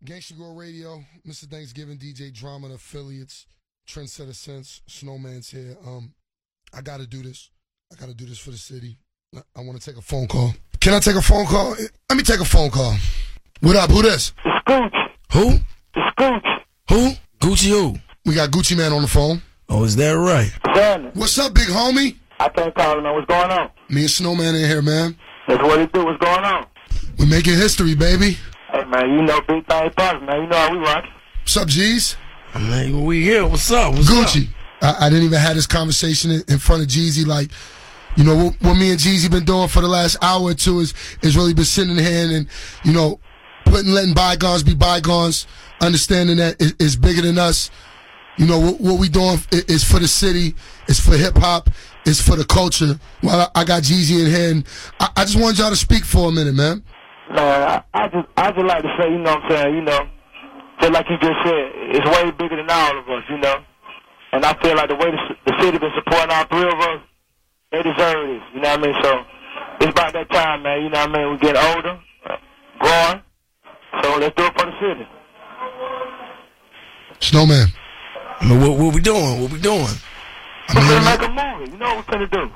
Gangsta Grill Radio, Mr. Thanksgiving, DJ Drama, and affiliates, Trendsetter Sense, Snowman's here. I gotta do this. I gotta do this for the city. I want to take a phone call. Can I take a phone call? Let me take a phone call. What up? Who this? It's Gooch. Who? It's Gooch. Who? Gucci who? We got Gucci Man on the phone. Oh, is that right? Shannon. What's up, big homie? I can't call know what's going on. Me and Snowman in here, man. That's what he do. What's going on? We're making history, baby. Hey, man, you know big thing pops, man. You know how we rock. What's up, G's? Man, we here. What's up? What's Gucci. up? I didn't even have this conversation in front of Jeezy. Like, you know, what me and Jeezy been doing for the last hour or two is really been sitting here and, you know, letting bygones be bygones, understanding that it's bigger than us. You know, what we doing is for the city, it's for hip-hop, it's for the culture. Well, I got Jeezy in here, and I just wanted y'all to speak for a minute, man. Man, I just like to say, you know what I'm saying, you know, just like you just said, it's way bigger than all of us, you know. And I feel like the way the city been supporting all three of us, they deserve this, you know what I mean? So it's about that time, man, you know what I mean? We're getting older, growing, so let's do it for the city. Snowman. I mean, what we doing? What we doing? We're going to make a movie. You know what we're going to do.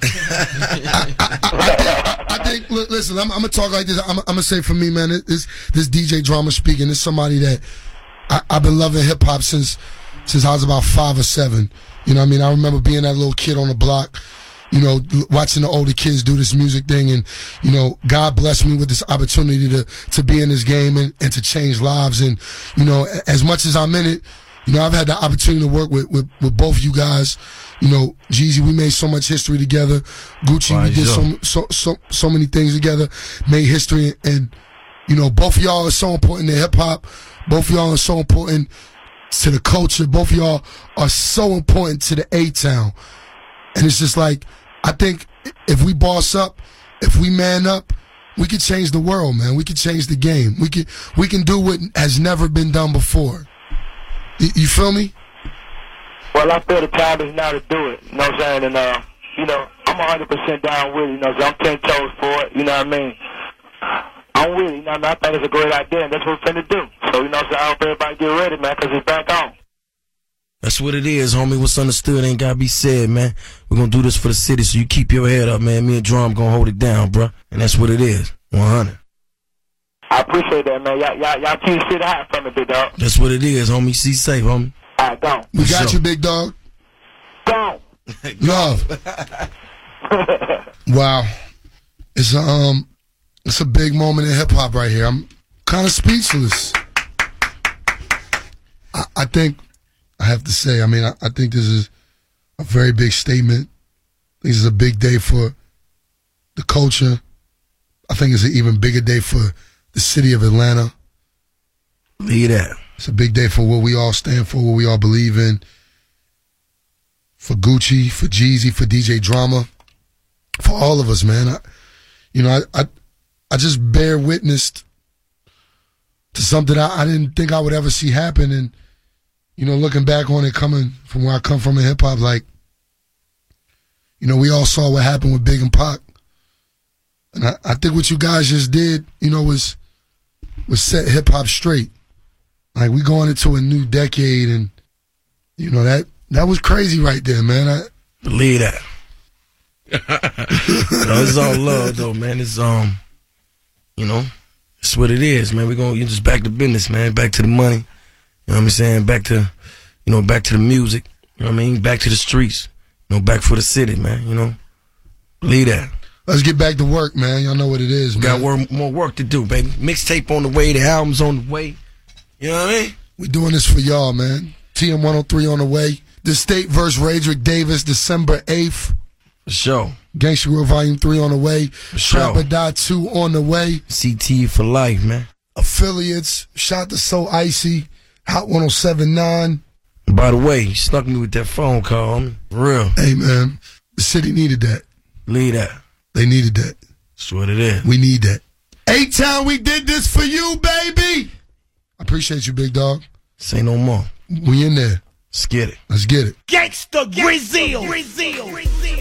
I think, listen, I'm going to talk like this. I'm going to say for me, man, this DJ Drama speaking is somebody that I've been loving hip-hop since I was about 5 or 7. You know what I mean? I remember being that little kid on the block, you know, watching the older kids do this music thing. And, you know, God blessed me with this opportunity to be in this game and to change lives. And, you know, as much as I'm in it, you know, I've had the opportunity to work with both you guys. You know, Jeezy, we made so much history together. Gucci, we did so many things together, made history. And, you know, both of y'all are so important to hip-hop. Both of y'all are so important to the culture. Both of y'all are so important to the A-Town. And it's just like, I think if we boss up, if we man up, we can change the world, man. We can change the game. We can do what has never been done before. You feel me? Well, I feel the time is now to do it. You know what I'm saying? And, you know, I'm 100% down with it. You know, so I'm 10 toes for it. You know what I mean? I'm with it. You know what I mean? I think it's a great idea, and that's what we're finna do. So, you know what I'm saying? I hope everybody get ready, man, because it's back on. That's what it is, homie. What's understood ain't gotta be said, man. We're gonna do this for the city, so you keep your head up, man. Me and Drum gonna hold it down, bro. And that's what it is. 100. I appreciate that, man. Y'all keep shit hot from me, big dog. That's what it is, homie. See safe, homie. All right, go. We got you, big dog. Go. Love. Wow. It's a big moment in hip hop right here. I'm kind of speechless. I think I have to say, I mean, I think this is a very big statement. This is a big day for the culture. I think it's an even bigger day for the city of Atlanta. Leave that. It's a big day for what we all stand for, what we all believe in. For Gucci, for Jeezy, for DJ Drama, for all of us, man. I just bear witness to something I didn't think I would ever see happen. And, you know, looking back on it, coming from where I come from in hip-hop, like, you know, we all saw what happened with Big and Pac. And I think what you guys just did, you know, was set hip-hop straight. Like, we going into a new decade, and, you know, that was crazy right there, man. Believe that. No, it's all love, though, man. It's, you know, it's what it is, man. You're just back to business, man. Back to the money. You know what I'm saying? Back to the music. You know what I mean? Back to the streets. You know, back for the city, man. You know? Believe that. Let's get back to work, man. Y'all know what it is, man. Got more work to do, baby. Mixtape on the way. The album's on the way. You know what I mean? We doing this for y'all, man. TM 103 on the way. The State vs. Radrick Davis, December 8th. For sure. Gangsta Grill Volume 3 on the way. For sure. Trap or Die 2 on the way. CT for life, man. Affiliates. Shot to So Icy. Hot 107.9. By the way, you snuck me with that phone call, homie. For real. Hey, man. The city needed that. Leave that. They needed that. That's what it is. We need that. A-Town, we did this for you, baby. I appreciate you, big dog. Say no more. We in there. Let's get it. Let's get it. Gangsta Grizzle.